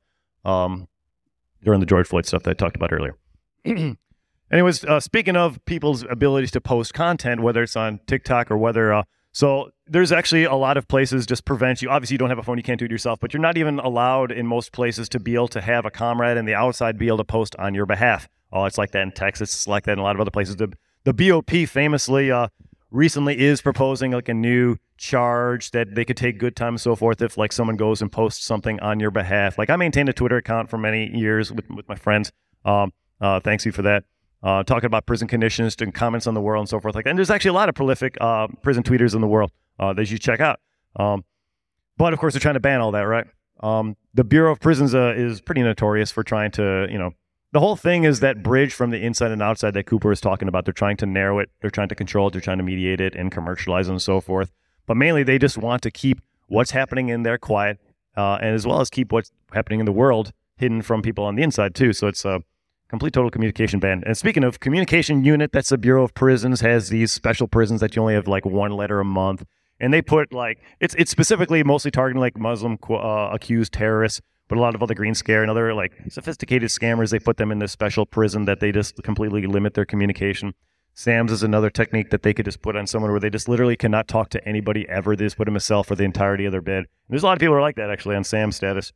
um, during the George Floyd stuff that I talked about earlier. Anyways, uh, speaking of people's abilities to post content, whether it's on TikTok or whether, uh, so there's actually a lot of places just prevent you. Obviously, you don't have a phone, you can't do it yourself, but you're not even allowed in most places to be able to have a comrade in the outside be able to post on your behalf. Oh, it's like that in Texas. It's like that in a lot of other places. The, the B O P famously uh, recently is proposing like a new charge that they could take good time and so forth if like someone goes and posts something on your behalf. Like I maintained a Twitter account for many years with, with my friends. Um, uh, thanks you for that. Uh, talking about prison conditions, doing comments on the world and so forth like that. And there's actually a lot of prolific uh, prison tweeters in the world uh, that you should check out. Um, but of course, they're trying to ban all that, right? Um, the Bureau of Prisons uh, is pretty notorious for trying to, you know, the whole thing is that bridge from the inside and outside that Cooper is talking about. They're trying to narrow it. They're trying to control it. They're trying to mediate it and commercialize it and so forth. But mainly, they just want to keep what's happening in there quiet, uh, and as well as keep what's happening in the world hidden from people on the inside, too. So it's a complete total communication ban. And speaking of communication unit, that's the Bureau of Prisons, has these special prisons that you only have like one letter a month. And they put like, it's it's specifically mostly targeting like Muslim uh, accused terrorists, but a lot of other Green Scare and other like sophisticated scammers, they put them in this special prison that they just completely limit their communication. SAMS is another technique that they could just put on someone where they just literally cannot talk to anybody ever. They just put them in a cell for the entirety of their bed. And there's a lot of people who are like that actually on SAMS status.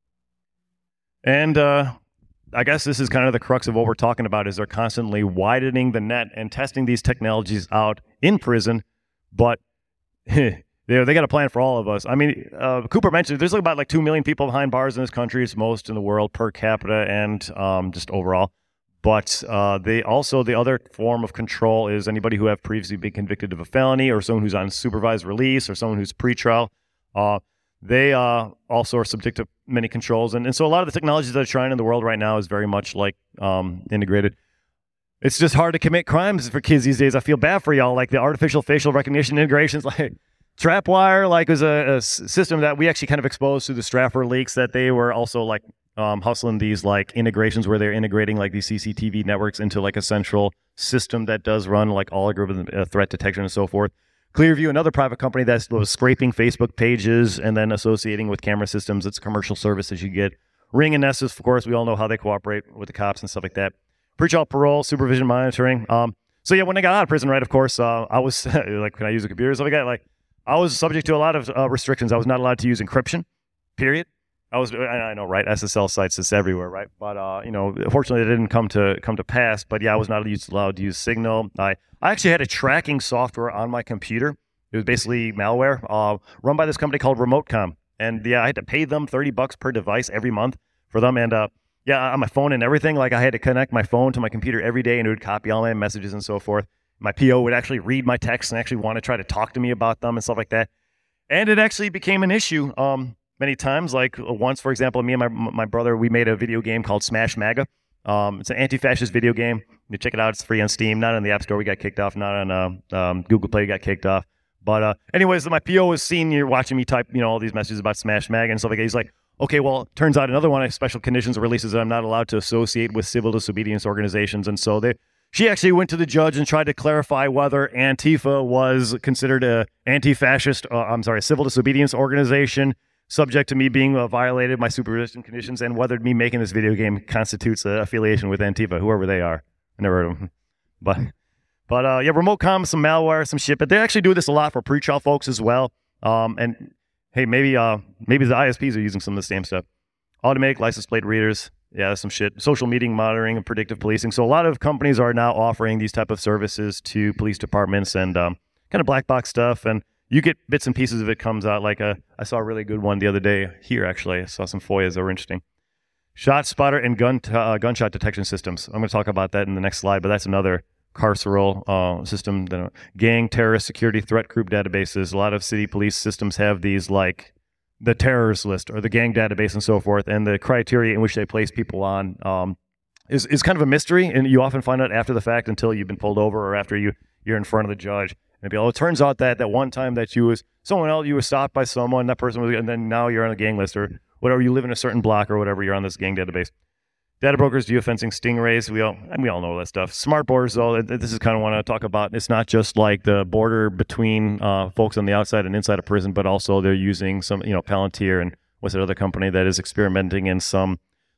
And uh, I guess this is kind of the crux of what we're talking about is they're constantly widening the net and testing these technologies out in prison, but they they got a plan for all of us. I mean, uh, Cooper mentioned there's about like two million people behind bars in this country. It's most in the world per capita and um, just overall. But uh, they also, the other form of control is anybody who have previously been convicted of a felony or someone who's on supervised release or someone who's pretrial. Uh, they uh, also are subject to many controls. And, and so a lot of the technologies that are trying in the world right now is very much like um, integrated. It's just hard to commit crimes for kids these days. I feel bad for y'all. Like the artificial facial recognition integrations, like Trapwire, like was a, a system that we actually kind of exposed through the Stratfor leaks that they were also like um, hustling these like integrations where they're integrating like these C C T V networks into like a central system that does run like all algorithm uh, threat detection and so forth. Clearview, another private company that was scraping Facebook pages and then associating with camera systems. It's commercial services you get. Ring and Nessus, of course, we all know how they cooperate with the cops and stuff like that. Pretrial parole, supervision monitoring. Um, so yeah, when I got out of prison, right, of course, uh, I was like, can I use a computer? So I got like, I was subject to a lot of uh, restrictions. I was not allowed to use encryption, period. I was, I know, right? S S L sites, it's everywhere, right? But uh, you know, fortunately, it didn't come to come to pass. But yeah, I was not allowed to use Signal. I, I actually had a tracking software on my computer. It was basically malware, uh, run by this company called RemoteCom, and yeah, I had to pay them thirty bucks per device every month for them. And uh, yeah, on my phone and everything, like I had to connect my phone to my computer every day, and it would copy all my messages and so forth. My P O would actually read my texts and actually want to try to talk to me about them and stuff like that. And it actually became an issue. Um, Many times, like once, for example, me and my my brother, we made a video game called Smash MAGA. Um, it's an anti-fascist video game. You check it out. It's free on Steam. Not on the App Store. We got kicked off. Not on uh, um, Google Play. We got kicked off. But uh, anyways, my P O was seeing you watching me type, you know, all these messages about Smash MAGA and stuff like that. He's like, okay, well, turns out another one of special conditions or releases that I'm not allowed to associate with civil disobedience organizations. And so they, she actually went to the judge and tried to clarify whether Antifa was considered a anti-fascist, uh, I'm sorry, a civil disobedience organization, subject to me being uh, violated my supervision conditions, and whether me making this video game constitutes an affiliation with Antifa, whoever they are. I never heard of them. But, but uh, yeah, RemoteCom, some malware, some shit. But they actually do this a lot for pretrial folks as well. Um, and hey, maybe uh, maybe the I S Ps are using some of the same stuff. Automatic license plate readers, yeah, some shit. Social meeting monitoring and predictive policing. So a lot of companies are now offering these type of services to police departments and um, kind of black box stuff. And you get bits and pieces of it comes out. Like a, I saw a really good one the other day here, actually. I saw some F O I As that were interesting. Shot spotter and gun t- uh, gunshot detection systems. I'm going to talk about that in the next slide, but that's another carceral uh, system. That, gang, terrorist, security, threat group databases. A lot of city police systems have these, like the terrorist list or the gang database and so forth, and the criteria in which they place people on um, is, is kind of a mystery, and you often find out after the fact until you've been pulled over or after you, you're in front of the judge. Maybe, oh, it turns out that that one time that you was someone else, you were stopped by someone, that person was, and then now you're on a gang list or whatever. You live in a certain block or whatever. You're on this gang database. Data brokers, geofencing, stingrays. We all we all know that stuff. Smart borders, though. This is kind of what I want to talk about. It's not just like the border between uh, folks on the outside and inside of prison, but also they're using some, you know, Palantir and what's that other company that is experimenting in some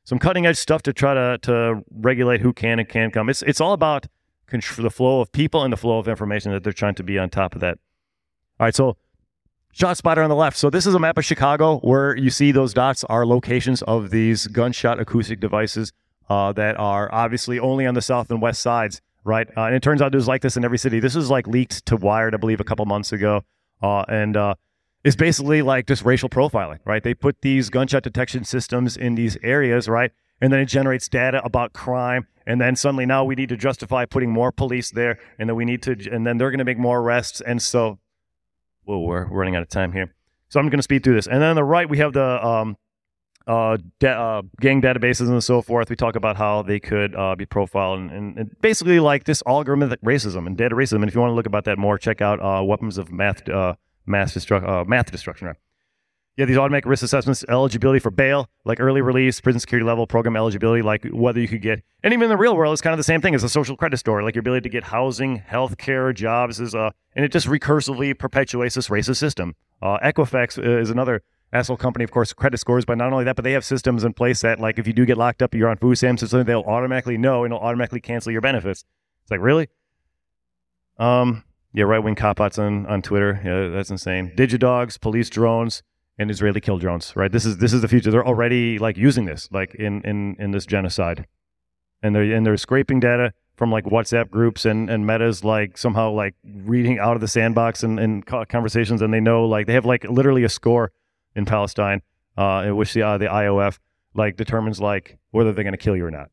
some cutting edge stuff to try to to regulate who can and can't come. It's it's all about control, the flow of people and the flow of information that they're trying to be on top of that. All right, so ShotSpotter on the left. So this is a map of Chicago where you see those dots are locations of these gunshot acoustic devices uh, that are obviously only on the south and west sides, right? Uh, and it turns out there's like this in every city. This is like leaked to Wired, I believe, a couple months ago. Uh, and uh, it's basically like just racial profiling, right? They put these gunshot detection systems in these areas, right? And then it generates data about crime. And then suddenly now we need to justify putting more police there. And then we need to, and then they're going to make more arrests. And so, whoa, we're running out of time here. So I'm going to speed through this. And then on the right, we have the um, uh, da- uh, gang databases and so forth. We talk about how they could uh, be profiled and, and, and basically like this algorithmic racism and data racism. And if you want to look about that more, check out uh, Weapons of Math, uh, mass destruct, uh, math Destruction. Right? Yeah, these automatic risk assessments, eligibility for bail, like early release, prison security level, program eligibility, like whether you could get, and even in the real world, it's kind of the same thing as a social credit score, like your ability to get housing, health care, jobs, is uh, and it just recursively perpetuates this racist system. Uh, Equifax is another asshole company, of course, credit scores, but not only that, but they have systems in place that, like, if you do get locked up, you're on food stamps, so they'll automatically know and it'll automatically cancel your benefits. It's like, really? Um, yeah, right-wing cop-outs on, on Twitter. Yeah, that's insane. Digidogs, police drones, and Israeli kill drones, right? This is this is the future. They're already like using this, like in in, in this genocide, and they're and they're scraping data from like WhatsApp groups and and Meta's like somehow like reading out of the sandbox and, and conversations, and they know like they have like literally a score in Palestine, uh, in which the uh, the I O F like determines like whether they're going to kill you or not,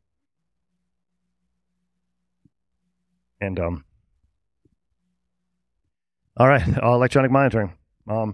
and um, all right, uh, electronic monitoring, um.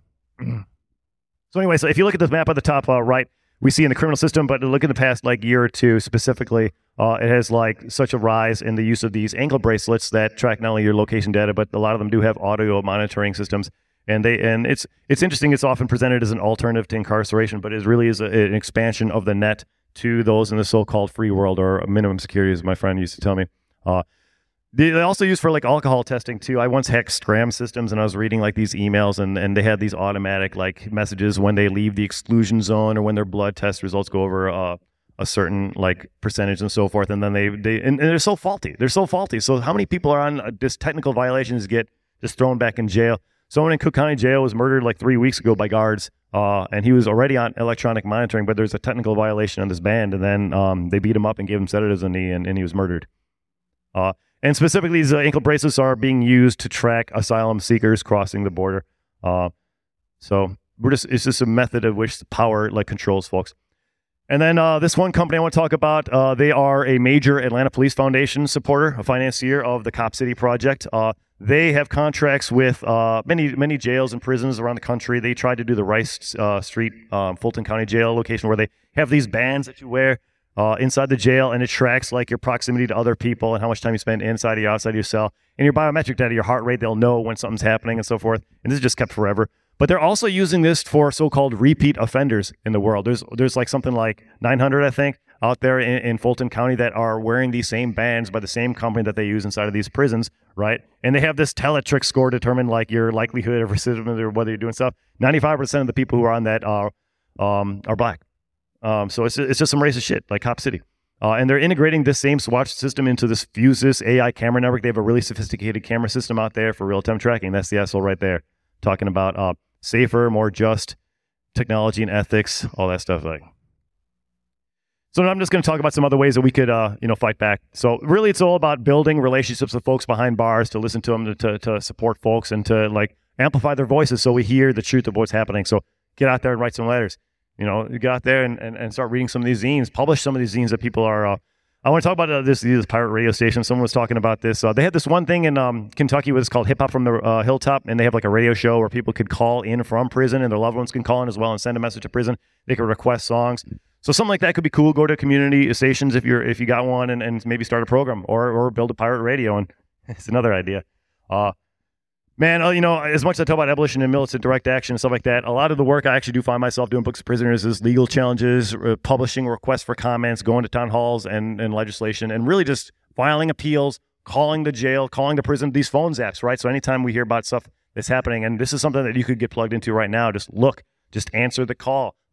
So anyway, so if you look at this map at the top uh, right, we see in the criminal system, but look in the past like year or two specifically, uh, it has like such a rise in the use of these ankle bracelets that track not only your location data, but a lot of them do have audio monitoring systems. And they and it's it's interesting. It's often presented as an alternative to incarceration, but it really is a, an expansion of the net to those in the so-called free world or minimum security, as my friend used to tell me. Uh, They also use for like alcohol testing too. I once hacked Scram systems and I was reading like these emails and, and they had these automatic like messages when they leave the exclusion zone or when their blood test results go over uh, a certain like percentage and so forth. And then they, they and, and they're so faulty. They're so faulty. So how many people are on uh, this technical violations get just thrown back in jail? Someone in Cook County Jail was murdered like three weeks ago by guards uh, and he was already on electronic monitoring, but there's a technical violation on this band. And then um, they beat him up and gave him sedatives and he, and, and he was murdered. Uh, And specifically, these uh, ankle bracelets are being used to track asylum seekers crossing the border. Uh, so we're just it's just a method of which the power like controls folks. And then uh, this one company I want to talk about, uh, they are a major Atlanta Police Foundation supporter, a financier of the Cop City Project. Uh, they have contracts with uh, many many jails and prisons around the country. They tried to do the Rice uh, Street, um, Fulton County Jail location where they have these bands that you wear Uh, inside the jail, and it tracks like your proximity to other people and how much time you spend inside or outside of your cell. And your biometric data, your heart rate, they'll know when something's happening and so forth. And this is just kept forever. But they're also using this for so-called repeat offenders in the world. There's there's like something like nine hundred, I think, out there in, in Fulton County that are wearing these same bands by the same company that they use inside of these prisons, right? And they have this Teletrick score determine like your likelihood of recidivism or whether you're doing stuff. ninety-five percent of the people who are on that are um, are black. Um, so it's it's just some racist shit, like Cop City. Uh, and they're integrating this same SWAT system into this Fusus A I camera network. They have a really sophisticated camera system out there for real-time tracking. That's the asshole right there, talking about uh, safer, more just technology and ethics, all that stuff. Like, so I'm just going to talk about some other ways that we could, uh, you know, fight back. So really, it's all about building relationships with folks behind bars, to listen to them, to, to, to support folks, and to like amplify their voices so we hear the truth of what's happening. So get out there and write some letters. You know, you get out there and, and, and start reading some of these zines, publish some of these zines that people are. Uh, I want to talk about uh, this, this pirate radio station. Someone was talking about this. Uh, they had this one thing in um, Kentucky what's called Hip Hop from the uh, Hilltop, and they have like a radio show where people could call in from prison and their loved ones can call in as well and send a message to prison. They could request songs. So something like that could be cool. Go to community stations if you're if you got one and, and maybe start a program or or build a pirate radio. And it's another idea. Uh, Man, uh, you know, as much as I talk about abolition and militant direct action and stuff like that, a lot of the work I actually do find myself doing books of prisoners is legal challenges, uh, publishing requests for comments, going to town halls and, and legislation, and really just filing appeals, calling the jail, calling the prison, these phones apps, right? So anytime we hear about stuff that's happening, and this is something that you could get plugged into right now, just look, just answer the call.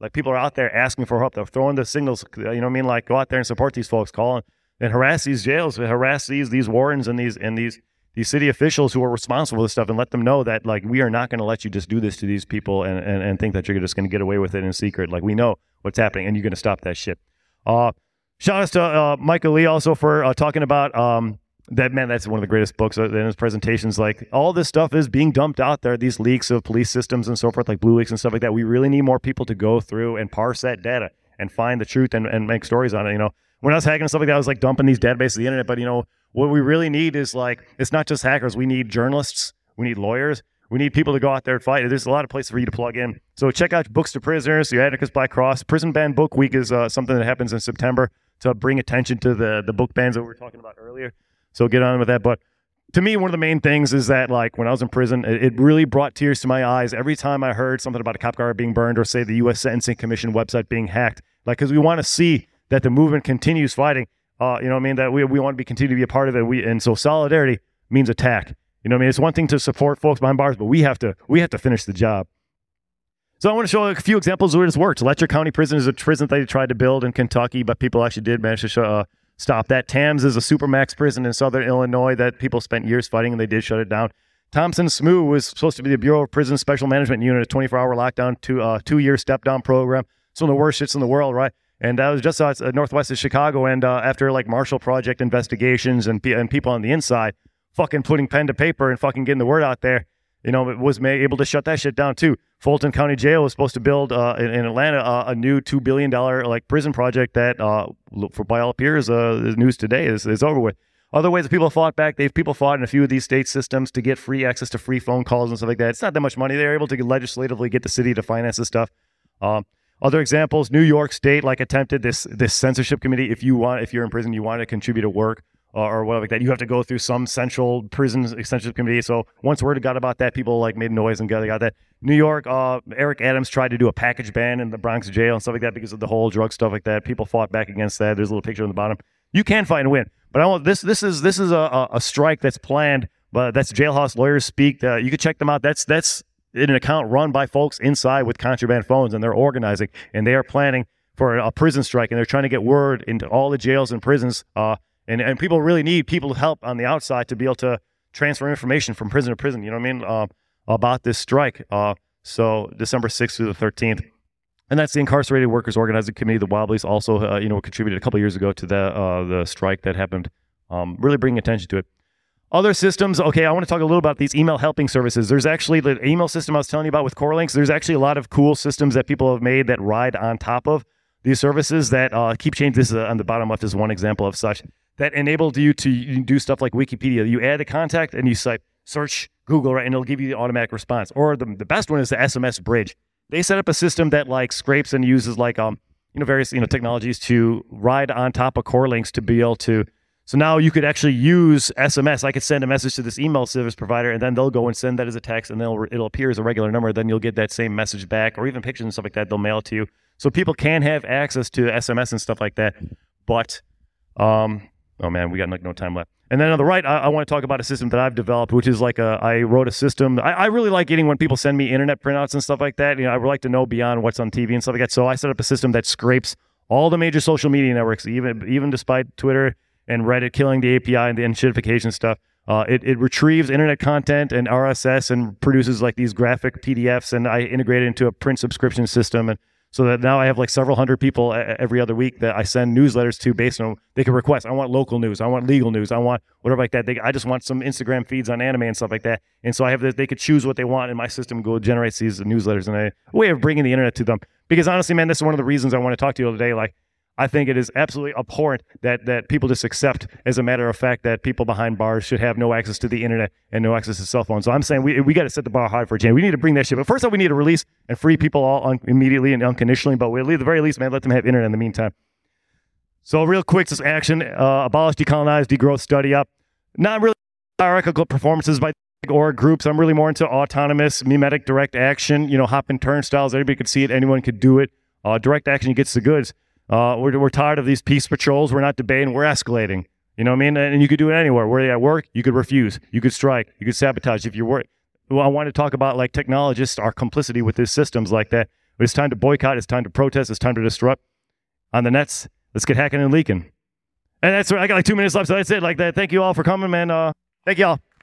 Like people are out there asking for help. They're throwing the signals, you know what I mean? Like go out there and support these folks, call and, and harass these jails, harass these these wardens and these and these these city officials who are responsible for this stuff, and let them know that like we are not going to let you just do this to these people and, and, and think that you're just going to get away with it in secret. Like we know what's happening, and you're going to stop that shit. Uh, shout out to uh, Michael Lee also for uh, talking about um, that. Man, that's one of the greatest books in his presentations. Like all this stuff is being dumped out there, these leaks of police systems and so forth, like Blue Leaks and stuff like that. We really need more people to go through and parse that data and find the truth and, and make stories on it. You know, when I was hacking and stuff like that, I was like dumping these databases of the internet, but you know, what we really need is like, it's not just hackers. We need journalists. We need lawyers. We need people to go out there and fight. There's a lot of places for you to plug in. So check out Books to Prisoners, the Atticus Black Cross. Prison Ban Book Week is uh, something that happens in September to bring attention to the, the book bans that we were talking about earlier. So get on with that. But to me, one of the main things is that like when I was in prison, it, it really brought tears to my eyes every time I heard something about a cop car being burned or say the U S Sentencing Commission website being hacked. Like, because we want to see that the movement continues fighting. Uh, you know what I mean? That we we want to be continue to be a part of it. We and so solidarity means attack. You know what I mean? It's one thing to support folks behind bars, but we have to we have to finish the job. So I want to show a few examples of where this works. Letcher County Prison is a prison that they tried to build in Kentucky, but people actually did manage to show, uh, stop that. Tams is a supermax prison in southern Illinois that people spent years fighting, and they did shut it down. Thompson S M U was supposed to be the Bureau of Prison Special Management Unit, a twenty-four hour lockdown, two, uh, two-year step-down program. It's one of the worst shits in the world, right? And that was just uh, northwest of Chicago. And uh, after like Marshall Project investigations and, and people on the inside fucking putting pen to paper and fucking getting the word out there, you know, it was able to shut that shit down too. Fulton County Jail was supposed to build uh, in, in Atlanta uh, a new two billion dollars like prison project that, uh, for by all appears, uh, the news today is, is over with. Other ways that people fought back, they've people fought in a few of these state systems to get free access to free phone calls and stuff like that. It's not that much money. They're able to legislatively get the city to finance this stuff. Um, Other examples, New York State like attempted this this censorship committee. If you want, if you're in prison, you want to contribute to work uh, or whatever like that, you have to go through some central prison censorship committee. So once word got about that, people like made noise and got, got that. New York, uh, Eric Adams tried to do a package ban in the Bronx jail and stuff like that because of the whole drug stuff like that. People fought back against that. There's a little picture on the bottom. You can fight and win, but I want this. This is this is a, a strike that's planned, but that's Jailhouse Lawyers Speak. Uh, you can check them out. That's that's. in an account run by folks inside with contraband phones, and they're organizing, and they are planning for a prison strike, and they're trying to get word into all the jails and prisons. Uh, and, and people really need people to help on the outside to be able to transfer information from prison to prison, you know what I mean, uh, about this strike. Uh, so December sixth through the thirteenth. And that's the Incarcerated Workers Organizing Committee. The Wobblies also, uh, you know, contributed a couple years ago to the, uh, the strike that happened, um, really bringing attention to it. Other systems, okay, I want to talk a little about these email helping services. There's actually the email system I was telling you about with Corlinks. There's actually a lot of cool systems that people have made that ride on top of these services that uh, keep changing. This uh, on the bottom left is one example of such that enabled you to do stuff like Wikipedia. You add a contact and you say, search Google, right, and it'll give you the automatic response. Or the, the best one is the S M S Bridge. They set up a system that like scrapes and uses like um you know various you know technologies to ride on top of Corlinks to be able to. So now you could actually use S M S. I could send a message to this email service provider, and then they'll go and send that as a text, and they'll, it'll appear as a regular number. Then you'll get that same message back, or even pictures and stuff like that. They'll mail it to you. So people can have access to S M S and stuff like that. But, um, oh man, we got like no time left. And then on the right, I, I want to talk about a system that I've developed, which is like a, I wrote a system. I, I really like getting when people send me internet printouts and stuff like that. You know, I would like to know beyond what's on T V and stuff like that. So I set up a system that scrapes all the major social media networks, even even despite Twitter and Reddit killing the A P I and the enshittification stuff. Uh, it, it retrieves internet content and R S S and produces like these graphic P D Fs, and I integrate it into a print subscription system. And so that now I have like several hundred people every other week that I send newsletters to based on, they can request, I want local news, I want legal news, I want whatever like that. They, I just want some Instagram feeds on anime and stuff like that. And so I have this, they could choose what they want, and my system go generates these newsletters, and a way of bringing the internet to them. Because honestly, man, this is one of the reasons I want to talk to you today. Like, I think it is absolutely abhorrent that that people just accept as a matter of fact that people behind bars should have no access to the internet and no access to cell phones. So I'm saying we we got to set the bar high for a change. We need to bring that shit. But first off, we need to release and free people all un- immediately and unconditionally. But we, at the very least, man, let them have internet in the meantime. So real quick, this action, uh, abolish, decolonize, degrowth, study up. Not really hierarchical performances by org groups. I'm really more into autonomous, mimetic, direct action, you know, hop and turnstiles. Everybody could see it. Anyone could do it. Uh, direct action gets the goods. Uh, we're, we're tired of these peace patrols. We're not debating. We're escalating. You know what I mean? And you could do it anywhere. Where you're at work, you could refuse. You could strike. You could sabotage if you're work. Well, I want to talk about like technologists, our complicity with these systems like that. It's time to boycott. It's time to protest. It's time to disrupt on the nets. Let's get hacking and leaking. And that's right. I got like two minutes left, so that's it. Like that. Thank you all for coming, man. Uh, thank you all.